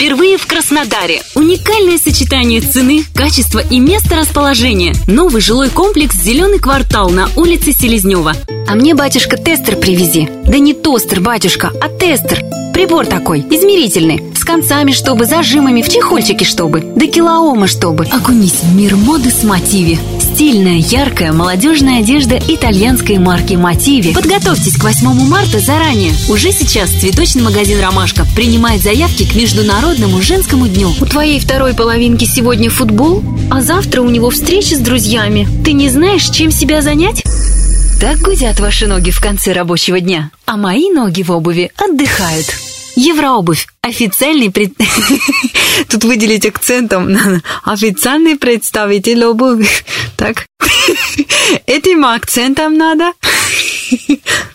впервые в Краснодаре. Уникальное сочетание цены, качества и места расположения. Новый жилой комплекс «Зеленый квартал» на улице Селезнева. А мне, батюшка, тестер привези. Да не тостер, батюшка, а тестер. Прибор такой, измерительный. С концами, чтобы, зажимами, в чехольчике, чтобы. До килоома, чтобы. Окунись в мир моды с Мотиви. Стильная, яркая, молодежная одежда итальянской марки Мотиви. Подготовьтесь к 8 марта заранее. Уже сейчас цветочный магазин «Ромашка» принимает заявки к Международному женскому дню. У твоей второй половинки сегодня футбол, а завтра у него встреча с друзьями. Ты не знаешь, чем себя занять? Так гудят ваши ноги в конце рабочего дня, а мои ноги в обуви отдыхают. Еврообувь. Официальный Тут выделить акцентом официальный представитель обуви. Так. Этим акцентом надо.